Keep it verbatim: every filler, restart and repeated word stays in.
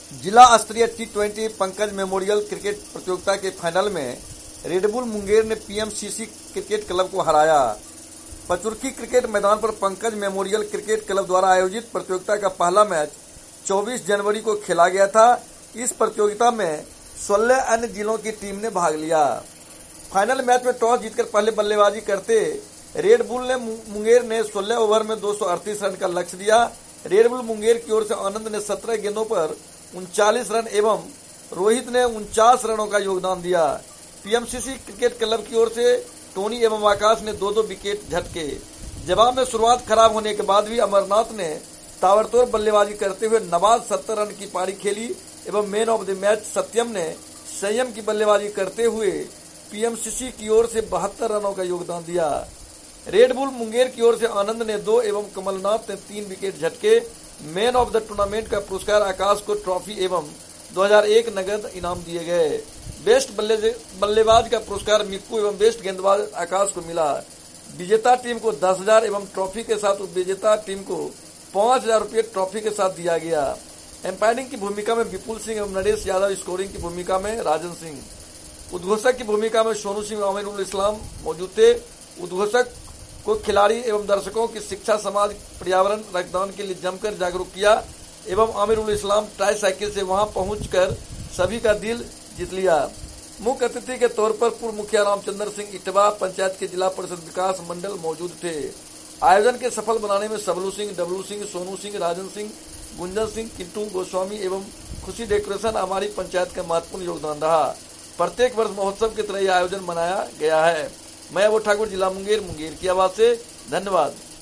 जिला स्तरीय T twenty Pankaj memorial cricket प्रतियोगिता के फाइनल में रेडबुल मुंगेर ने पीएमसीसी क्रिकेट क्लब को हराया। पचुर्की क्रिकेट मैदान पर पंकज मेमोरियल क्रिकेट क्लब द्वारा आयोजित प्रतियोगिता का पहला मैच चौबीस जनवरी को खेला गया था। इस प्रतियोगिता में सोलह अन्य जिलों की टीम ने भाग लिया। फाइनल मैच में टॉस जीतकर पहले बल्लेबाजी करते रेडबुल ने मुंगेर ने सोलह ओवर में दो सौ अड़तीस रन का लक्ष्य दिया। रेडबुल मुंगेर की ओर से आनंद ने सत्रह गेंदों पर उनचालीस रन एवं रोहित ने उनचास रनों का योगदान दिया। पीएमसीसी क्रिकेट क्लब की ओर से टोनी एवं आकाश ने दो दो विकेट झटके। जवाब में शुरुआत खराब होने के बाद भी अमरनाथ ने ताबड़तोड़ बल्लेबाजी करते हुए नवाज सत्तर रन की पारी खेली एवं man of the match Satyam ने संयम की बल्लेबाजी करते हुए पीएमसीसी की ओर से बहत्तर रनों का योगदान दिया। रेडबुल मुंगेर की ओर से आनंद ने दो एवं कमलनाथ ने तीन विकेट झटके। मैन ऑफ द टूर्नामेंट का पुरस्कार आकाश को ट्रॉफी एवं दो हज़ार एक नगद इनाम दिए गए। बेस्ट बल्लेबाज का पुरस्कार मिक्कू एवं बेस्ट गेंदबाज आकाश को मिला। विजेता टीम को दस हजार एवं ट्रॉफी के साथ उपविजेता टीम को पांच हजार रूपये ट्रॉफी के साथ दिया गया। एम्पायरिंग की भूमिका में विपुल सिंह एवं नरेश यादव, स्कोरिंग की भूमिका में राजन सिंह, उद्घोषक की भूमिका में सोनू सिंह और आमिरुल इस्लाम मौजूद थे। उद्घोषक को खिलाड़ी एवं दर्शकों की शिक्षा, समाज, पर्यावरण, रक्तदान के लिए जमकर जागरूक किया एवं आमिरुल इस्लाम ट्राई साइकिल से वहां पहुंचकर सभी का दिल जीत लिया। मुख्य अतिथि के तौर पर पूर्व मुखिया रामचंद्र सिंह इटवा, पंचायत के जिला परिषद विकास मंडल मौजूद थे। आयोजन के सफल बनाने में सबलू सिंह, डब्लू सिंह, सोनू सिंह, राजन सिंह, गुंजन सिंह, किट्टू गोस्वामी एवं खुशी डेकोरेशन हमारी पंचायत का महत्वपूर्ण योगदान रहा। प्रत्येक वर्ष महोत्सव की तरह यह आयोजन मनाया गया है। मैं वो ठाकुर, जिला मुंगेर, मुंगेर की आवाज से धन्यवाद।